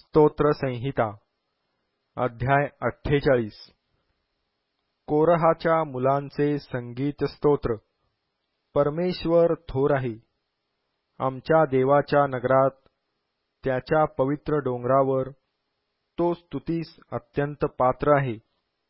स्तोत्र संहिता अध्याय 48 कोरहाच्या मुलांचे संगीत स्तोत्र। परमेश्वर थोर आहे। आमच्या देवाच्या नगरात त्याच्या पवित्र डोंगरावर तो स्तुतीस अत्यंत पात्र आहे।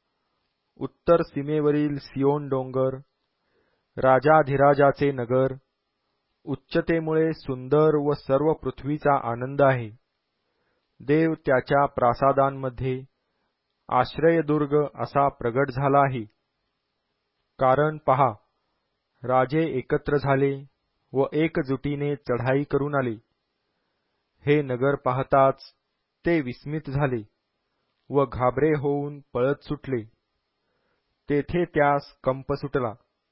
उत्तर सीमेवरील सियोन डोंगर राजाधिराजाचे नगर, उच्चतेमुळे सुंदर व सर्व पृथ्वीचा आनंद आहे। देव त्याच्या प्रासादांमध्ये आश्रयदुर्ग असा प्रगट झाला आहे। कारण पहा, राजे एकत्र झाले व एकजुटीने चढाई करून आले। हे नगर पाहताच ते विस्मित झाले व घाबरे होऊन पळत सुटले। तेथे त्यास कंप सुटला,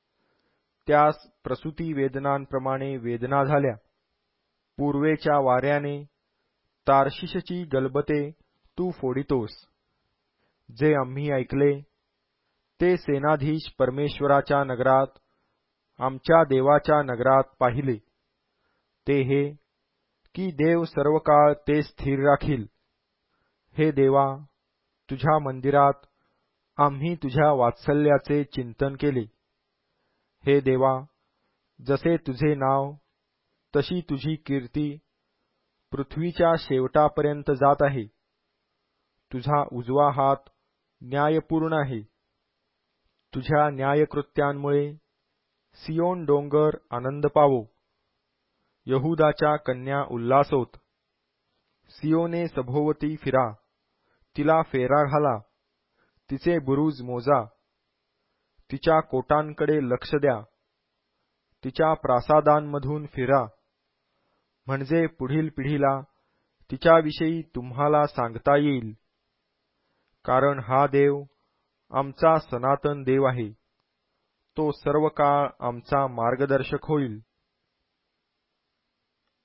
त्यास प्रसूती वेदनांप्रमाणे वेदना झाल्या। पूर्वेच्या वाऱ्याने तार्शिशची गलबते तू फोडितोस। जे आम्ही ऐकले ते सेनाधीश परमेश्वराच्या नगरात, आमच्या देवाच्या नगरात पाहिले, ते हे की देव सर्व काळ ते स्थिर राखील। हे देवा, तुझ्या मंदिरात आम्ही तुझ्या वात्सल्याचे चिंतन केले। हे देवा, जसे तुझे नाव तशी तुझी कीर्ती पृथ्वीच्या शेवटापर्यंत जात आहे। तुझा उजवा हात न्यायपूर्ण आहे। तुझ्या न्यायकृत्यांमुळे सियोन डोंगर आनंद पावो, यहूदाच्या कन्या उल्हासोत। सियोने सभोवती फिरा, तिला फेरा घाला, तिचे बुरुज मोजा, तिच्या कोटांकडे लक्ष द्या, तिच्या प्रासादांमधून फिरा, म्हणजे पुढील पिढीला तिच्याविषयी तुम्हाला सांगता येईल। कारण हा देव आमचा सनातन देव आहे, तो सर्व काळ आमचा मार्गदर्शक होईल।